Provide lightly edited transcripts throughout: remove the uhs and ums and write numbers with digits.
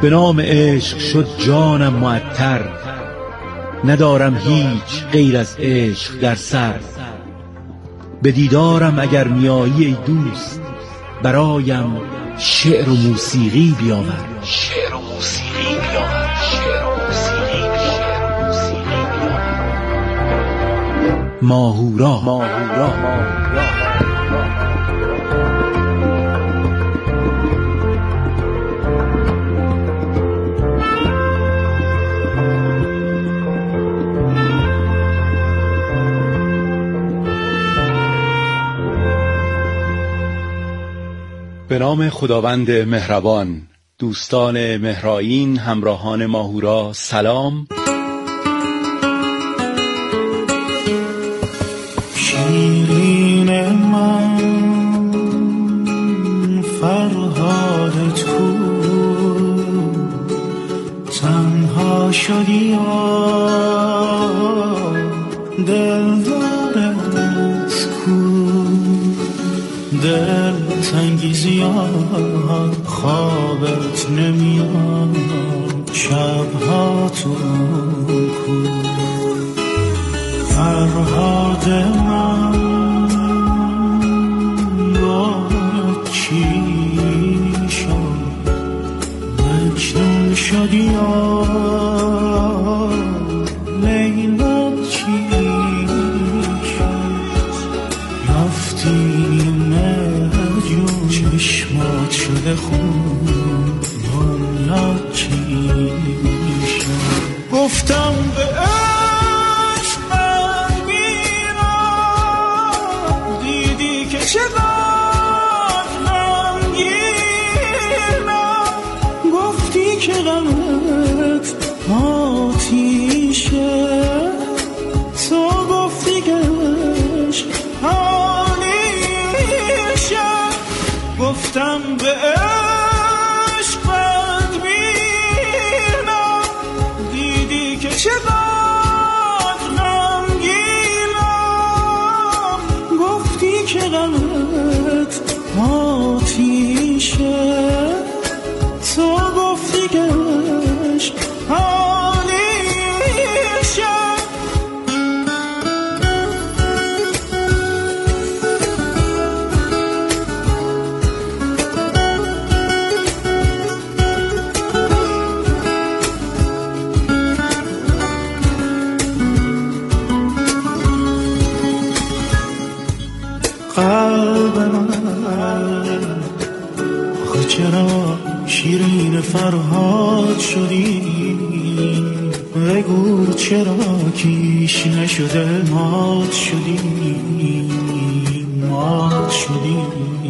به نام عشق شد جانم معطر، ندارم هیچ غیر از عشق در سر. به دیدارم اگر میایی ای دوست، برایم شعر و موسیقی بیاور. شعر و موسیقی بیاور. شعر و موسیقی بیاور. ماهورا. به نام خداوند مهربان. دوستان مهرآیین، همراهان ماهورا، سلام. شیرین من فرهادت کو، تنها شدی و دلدارت کو، دل تنگی زیاد خوابت نمیاد، شبها تو کو. فرهاد من یاد چی شد، مجنون شدی یا لیلا چی شد، رفتی چشمات شده خون، دنیا چی شد. گفتم به عشق میرم، دیدی که چقدر غمگینم، گفتی که غمت آتیشه، تو گفتی که عشق گفتم به عشقت بینم، دیدی که چقدر غمگینم، گفتی که غمت آتیشه، تو گفتی که عشق چرا شیرین فرهاد شدی، بگو چرا کیش نشده مات شدی، مات شدی.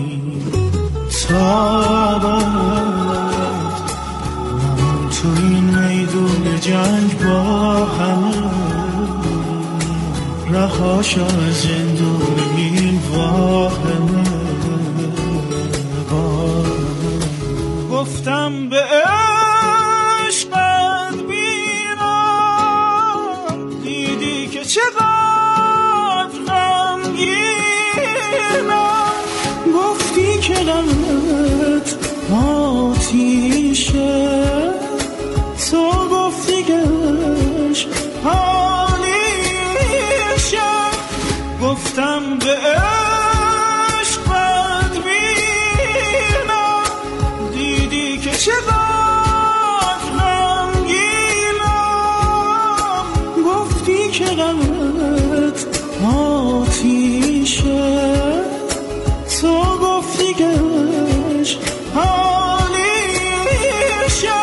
تا بعد تو این میدون جنگ با همه، رهاش از زندون این واهمه. گفتم به عشقت بیرم، دیدی که چقدر غمگینم، گفتی که غمت آتیشه، تو گفتی که عشق حالیشه. گفتم به چقدر غمگینم، گفتی که غمت آتیشه، تو گفتی که عشق حالیشه.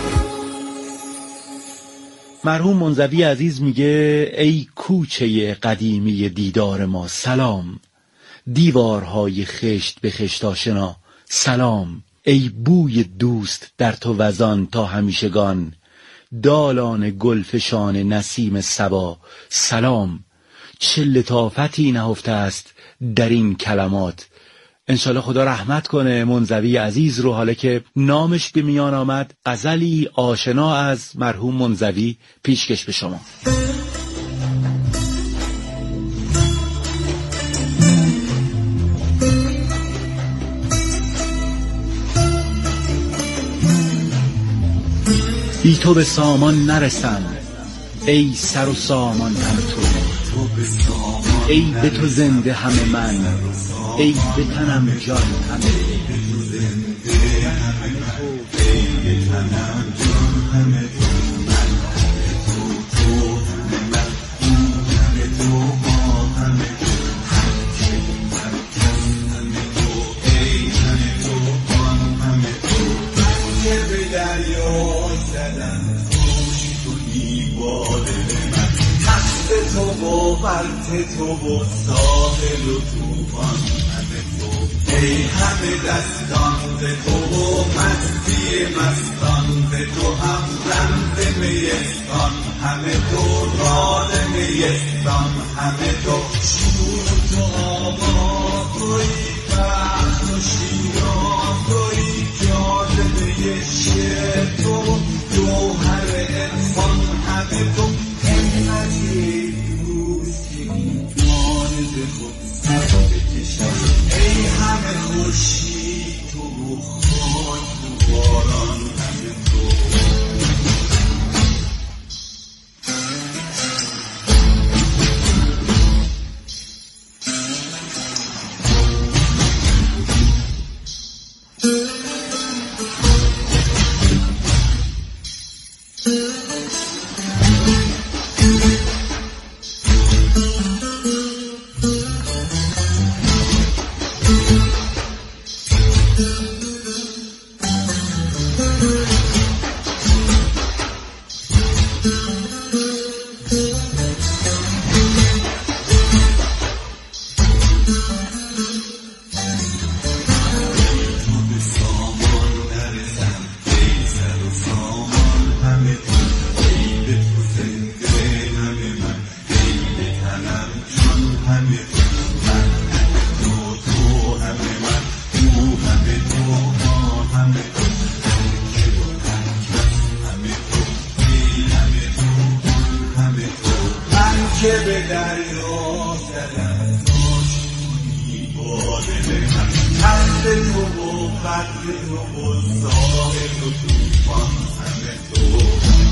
مرحوم منزوی عزیز میگه ای کوچه قدیمی دیدار ما سلام، دیوارهای خشت به خشت آشنا سلام. ای بوی دوست در تو وزان تا همیشگان، دالان گلفشان نسیم صبا سلام. چه لطافتی نهفته است در این کلمات. انشالله خدا رحمت کنه منزوی عزیز رو. حالا که نامش به میان آمد، غزلی آشنا از مرحوم منزوی پیشکش به شما. بی تو به سامان نرسم، ای سر و سامان همه تو. ای به تو زنده همه من، ای به تنم جان همه تو و برت تو و ساحل و توفان همه تو. ای همه دستان به تو و مستی مستان به تو، هم رمز میستان همه تو، راد میستان همه تو. شور تو آبا توی بخت و شیران توی، جاذبه شعر تو، جوهر انسان همه تو. ای همه خورشید تو و خاک تو، باران همه تو. که به دریا زدم ناشونی باده من، تخت تو و قدر تو و ساحل و توفان همه تو.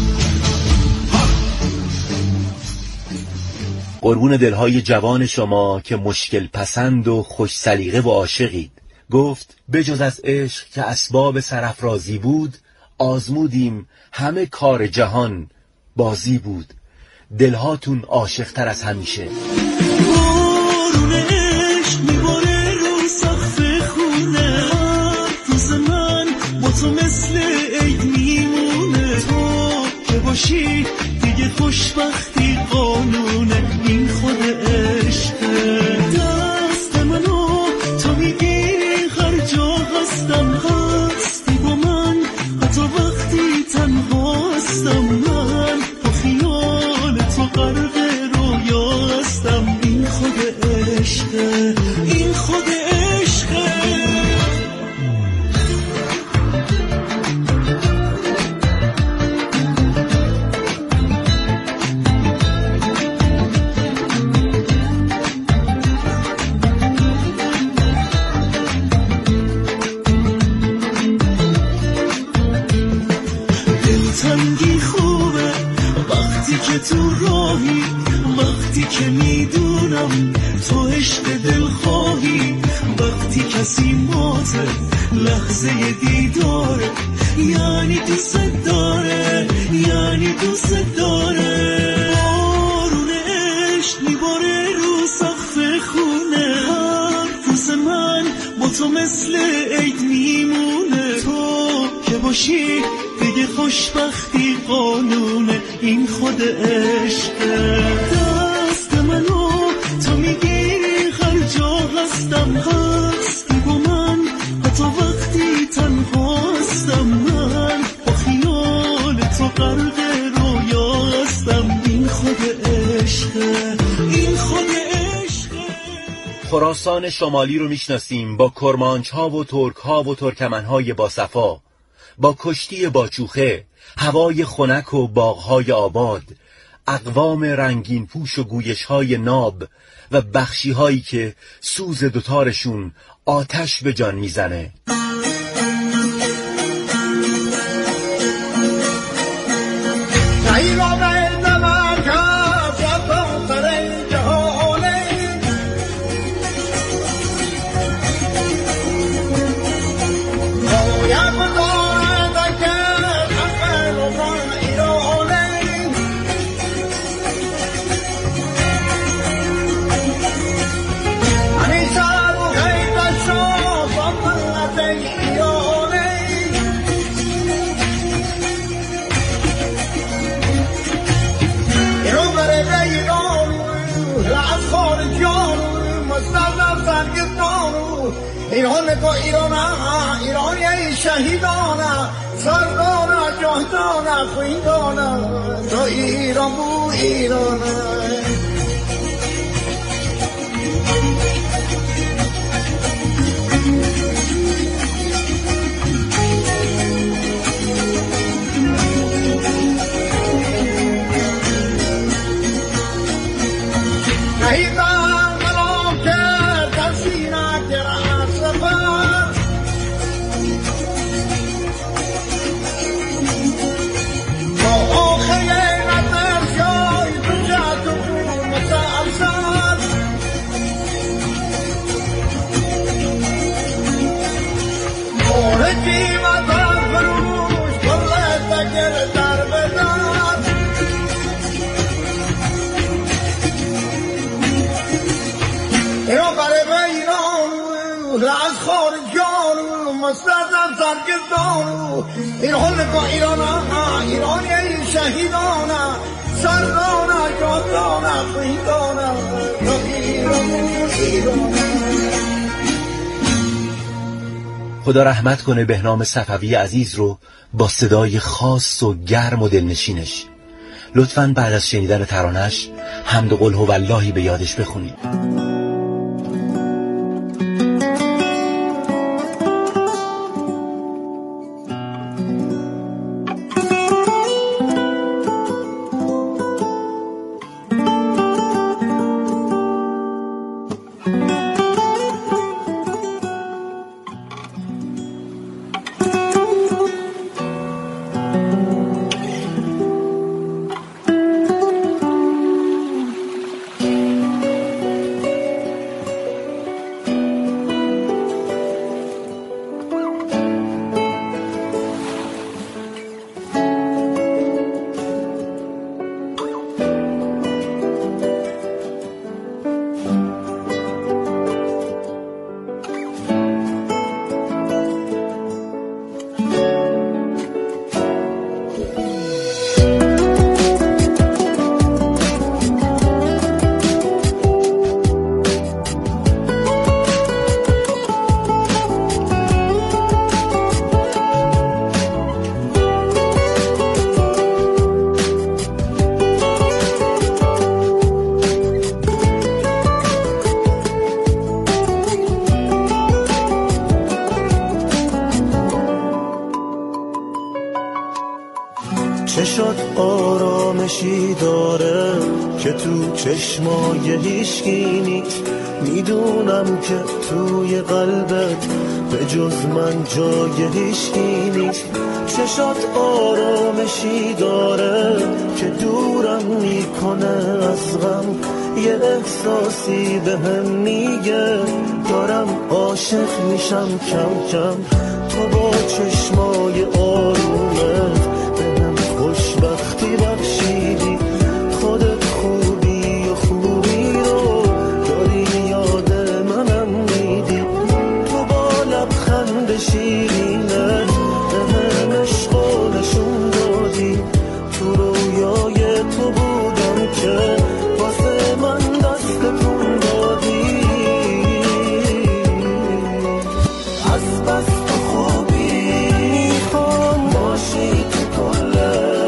قربون دلهای جوان شما که مشکل پسند و خوش سلیقه و عاشقید. گفت بجز از عشق که اسباب سرافرازی بود، آزمودیم همه کار جهان بازی بود. دلهاتون عاشق تر از همیشه. بارون عشق میباره رو سقف خونه، روز من با تو مثل عید میمونه. تو که باشی دیگه خوشبختی قانونه، این خود عشقه. دست منو تو میگیری هر جا هستم، هستی با من حتی وقتی تنها هستم. من با خیال تو غرق رویا هستم، این خود عشقه، این خود عشقه. دلتنگی خوبه وقتی که تو راهی، وقتی که میدونم تو عشق دل خواهی. وقتی کسی ماته لحظه دیداره، یعنی دوست داره، یعنی دوست داره. بارون عشق میباره رو سقف خونه، هر روز من با تو مثل عید میمونه. تو که باشی دیگه خوشبختی قانونه، این خود عشقه. دست منو تو میگیری هر جا هستم، هستی با من حتی وقتی تنها هستم. من با خیال تو غرق رویا هستم، این خود عشقه، این خود عشقه. خراسان شمالی رو میشناسیم با کرمانچ ها و ترک ها و ترکمن های باصفا، با کشتی باچوخه، هوای خنک و باغهای آباد، اقوام رنگین پوش و گویشهای ناب و بخشیهایی که سوز دوتارشون آتش به جان میزنه. سرگردان ایران کو ایران ایران ای شهیدان سردان جهدان خویدان تو ایران بو ایران از خارجان مستردم سرگردان ایران کو ایران ایران ای شهیدان سردان جهدان خویدان تو ایران خدا رحمت کنه بهنام صفوی عزیز رو با صدای خاص و گرم و دلنشینش. لطفاً بعد از شنیدن ترانه‌اش حمد و قل هواللهی به یادش بخونید. چه شد آرامشی داره که تو چشمای هیچکی نیست، میدونم که توی قلبت به جز من جای هیچکی نیست. چه شد آرامشی داره که دورم میکنه از غم، یه احساسی به هم میگه دارم عاشق میشم کم کم. تو با چشمای آرومت خوشبختی بخشیدی، خودت خوبی و خوبی رو داری یاد منم میدی. تو با لبخند شیرینت به من عشق و نشون دادی، تو رویای تو بودم که واسه من دست تکون دادی. از بس تو خوبی میخوام باشی تو کل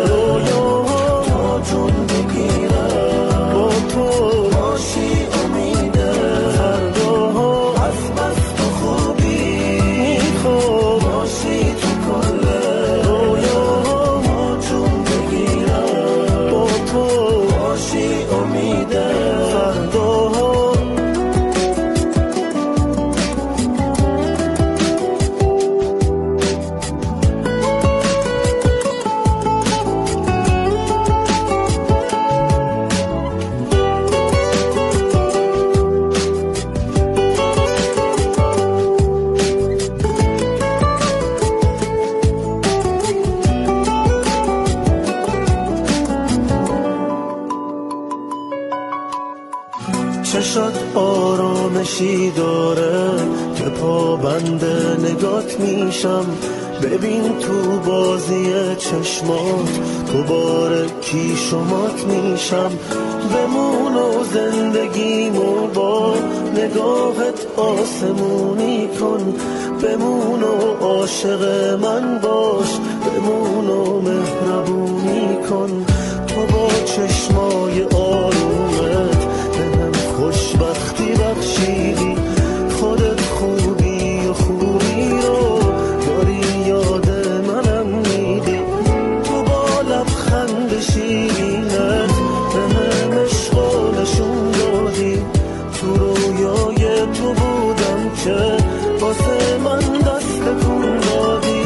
چشات آرامشی داره که پابند نگات میشم، ببین تو بازی چشمات دوباره کیشمات میشم. بمون و زندگیمو با نگاهت آسمونی کن. بمون و عاشق من باش، بمون و مهربونی کن. تو با چشمای آرومت بهم خوشبختی بخشیدی. خودت خوبی و خوبی رو داری یاد منم میدی. تو با لبخند شیرینت بهم عشق و نشون دادی. تو رویای تو بودم که واسه من دست تکون دادی.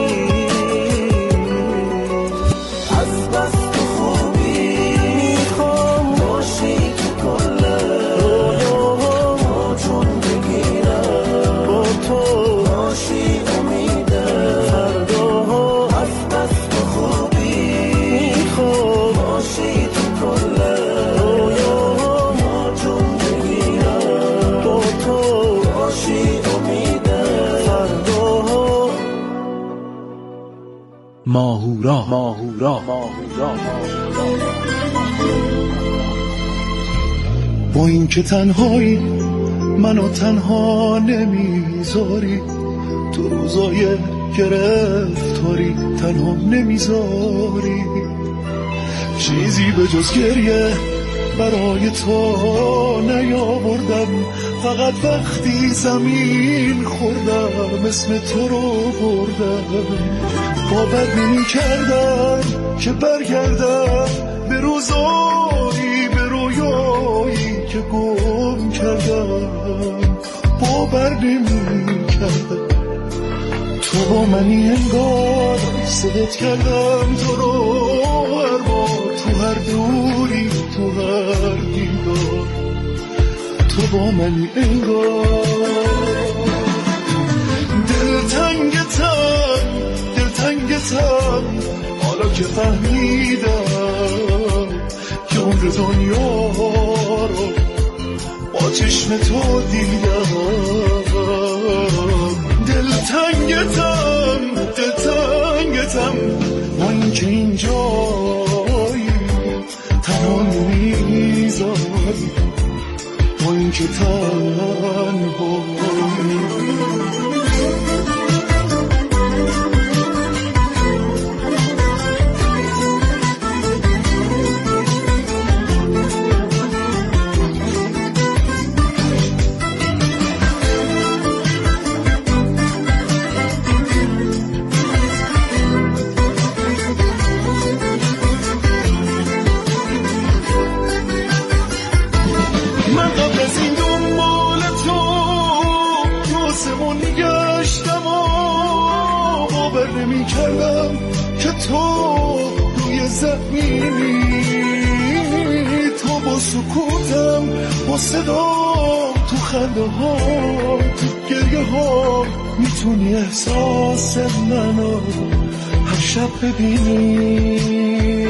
از بس تو خوبی میخوام باشی تو کل رویاها جون بگیرم. با تو باشی امید فرداها. از بس تو خوبی میخوام باشی تو کل رویاها جون بگیرم. با تو باشی امید فرداها. ماهورا با این که تنهایی منو تنها نمیذاری، تو روزای گرفتاری تنها نمیذاری. چیزی به جز گریه برای تو نیاوردم، فقط وقتی زمین خوردم اسم تو رو بردم. باور نمی کردم که برگردم به روزایی به رویایی که گم کردم. باور نمی کردم تو با منی، انگار صدت کردم تو رو هر بار، تو هر دوری تو هر دیدار. تو با منی انگار. دلتنگتم حالا که فهمیدم که عمر دنیا رو با چشم تو دیدم. دلتنگتم با این که اینجایی تنها نمیذاری، با این که تنهایی. که تو روی زمینی، تو با سکوتم با صدا تو خنده ها تو گریه ها میتونی احساس منو هر شب ببینی.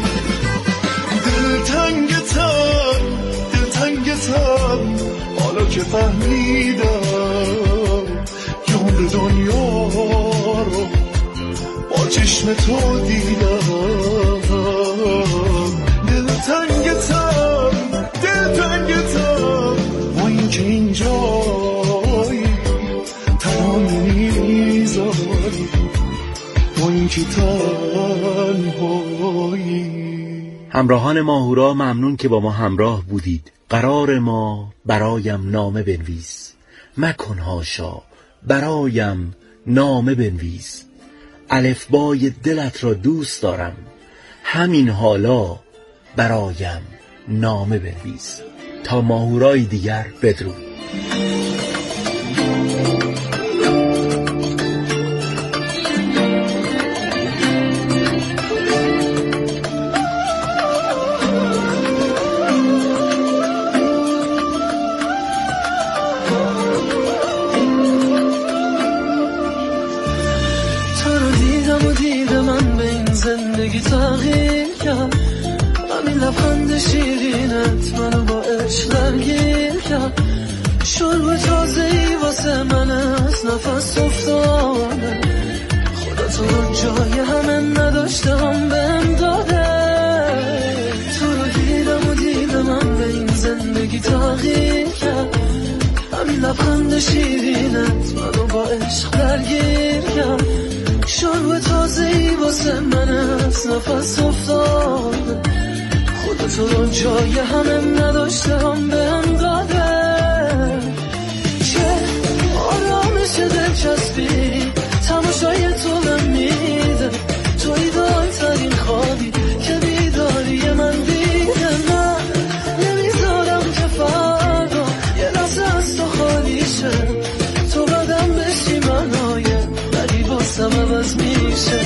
دلتنگتم حالا که فهمیدم که عمر دنیا رو با چشم تو دیدم. دلتنگتم با این که اینجایی تنها نمیذاری، با این که تنهایی. همراهان ماهورا، ممنون که با ما همراه بودید. قرار ما برایم نامه بنویس، مکن هاشا برایم نامه بنویس. الفبای دلت را دوست دارم، همین حالا برایم نامه بنویس. تا ماهورای دیگر بدرود. زندگی تغییر کرد، همین لبخند شیرینت منو با عشق درگیر کرد. شرب تازه‌ای واسه من از نفس افتاده، جای همه نداشتم بهم داده. تو رو دیدم و دیدم من به این زندگی تغییر کرد. همین لبخند شیرینت منو با عشق درگیر کرد. شروع تازه‌ای واسه من از نفس افتاد. خودتو رو جای همه نداشتم بهم داده. چه آرامش دلچسبی تماشای تو بهم میده. تو ایدال ترین خوابی که بیداری من دیده. من نمیذارم که فردا یه لحظه از تو خالی شه. تو بدم بشی منایه ولی باسم عوض میشه.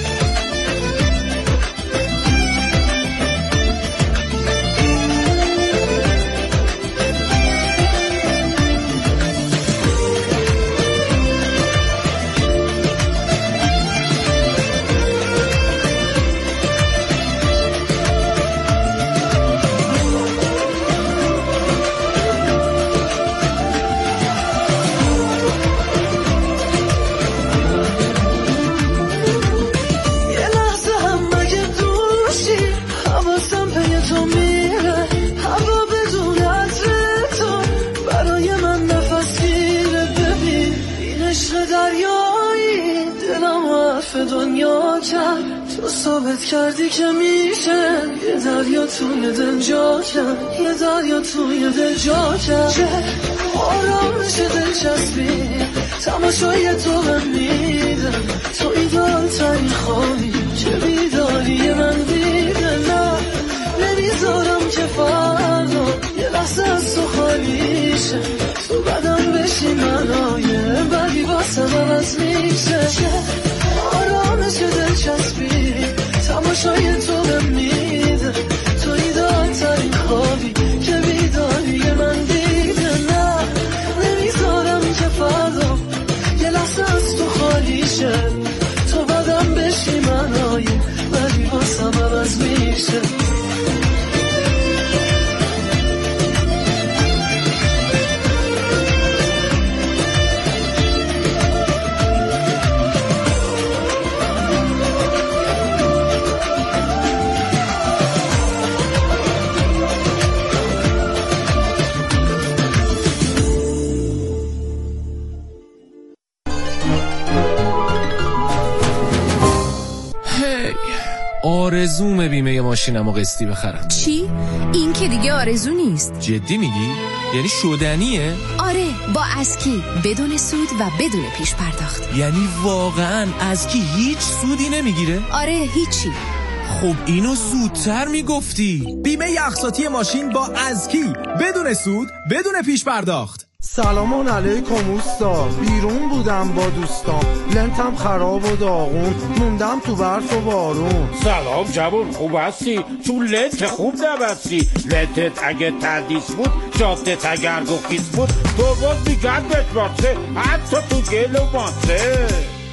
دنیا کرد تو ثابت کردی که میشه. یه دریا توی دل جا کرد. یه دریا توی دل جا کرد. چه آرامش دلچسبی تماشای تو بهم میده. تو ایدال ترین خوابی که بیداری من دیده. نه نمیذارم که فردا یه لحظه از تو خالی شه. تو بدم بشی منایه ولی واسم عوض میشه. آرامش دلچسبی تماشای تو بهم میده. تو ایدال ترین خوابی که بیداری من دیده. نه نمیذارم که فردا یه لحظه از تو خالی شه. تو بدم بشی منایه ولی واسم عوض میشه. آرزومه بیمه ماشینمو قسطی بخرم. چی؟ این که دیگه آرزو نیست. جدی میگی؟ یعنی شدنیه؟ آره با اسکی بدون سود و بدون پیش پرداخت. یعنی واقعا اسکی هیچ سودی نمیگیره؟ آره هیچی. خب اینو زودتر میگفتی. بیمه اقساطی ماشین با اسکی بدون سود بدون پیش پرداخت. سلام علیکم اوستا. بیرون بودم با دوستان، لنتم خراب و داغون، موندم تو برف و بارون. سلام جوون، خوب هستی؟ تو لنت خوب نبستی. لنتت اگه تردیس بود، جادت اگر گخیز بود، تو باز میگرد بشمارسه حتی تو گل و مانسه.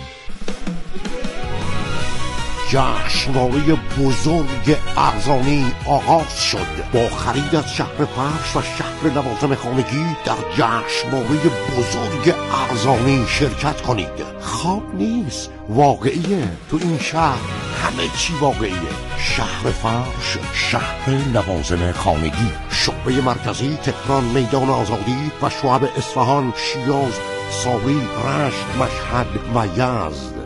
جشنواره بزرگ ارزانی آغاز شد. با خرید از شهر فرش و شهر لوازم خانگی در جشنواره بزرگ ارزانی شرکت کنید. خواب نیست، واقعیه. تو این شهر همه چی واقعیه. شهر فرش، شهر لوازم خانگی، شعبه مرکزی تهران، میدان آزادی و شعب اصفهان، شیراز، ساری، رشت، مشهد و یزد.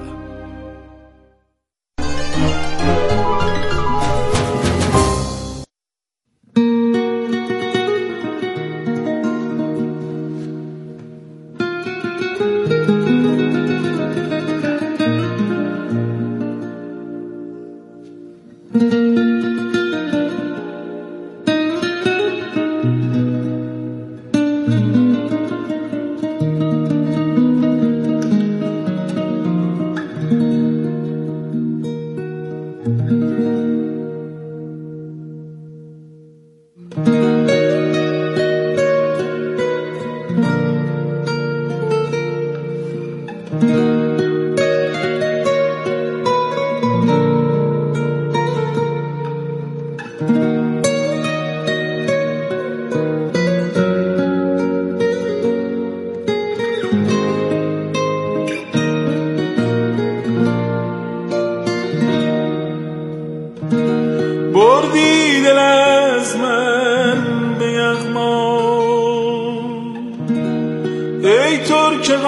که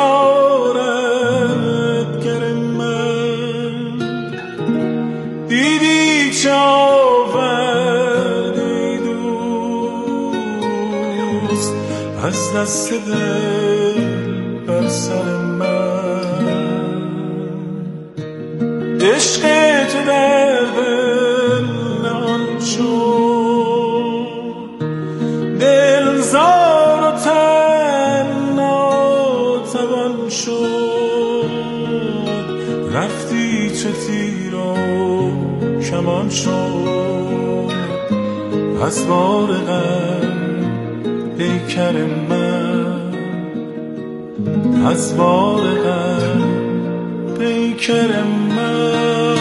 غارت گر من دیدی چه آوردی دوست از دست دل بر سر من عشق تو در دل نهان شد دل زار و تن ناتوان شد رفتی چه تیر و کمان شد از بار غم پیکر من از بار غم پیکر من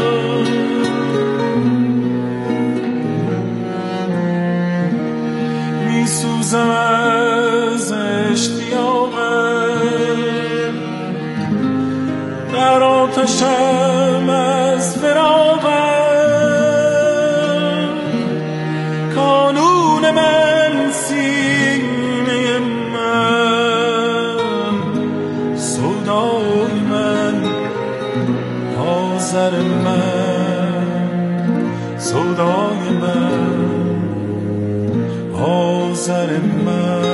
می سوزم از اشتیاقت در آتشم از فراقت کانون من سینه من سودای من آذر من سودای من آذر من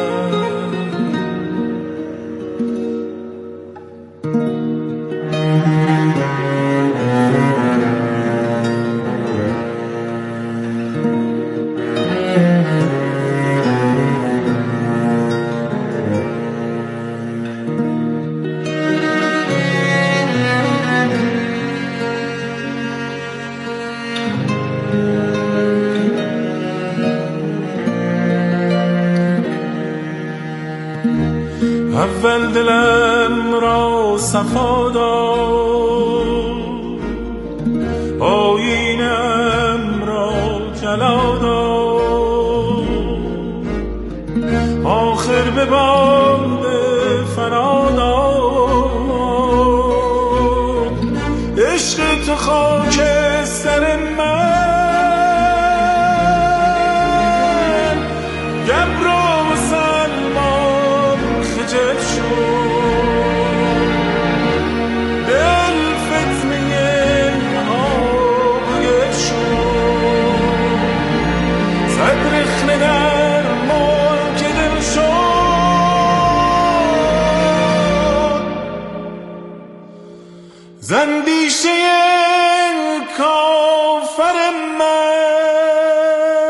اول دلم را صفا داد آیینم را جلا داد آخر به باد فنا داد عشق تو خواهد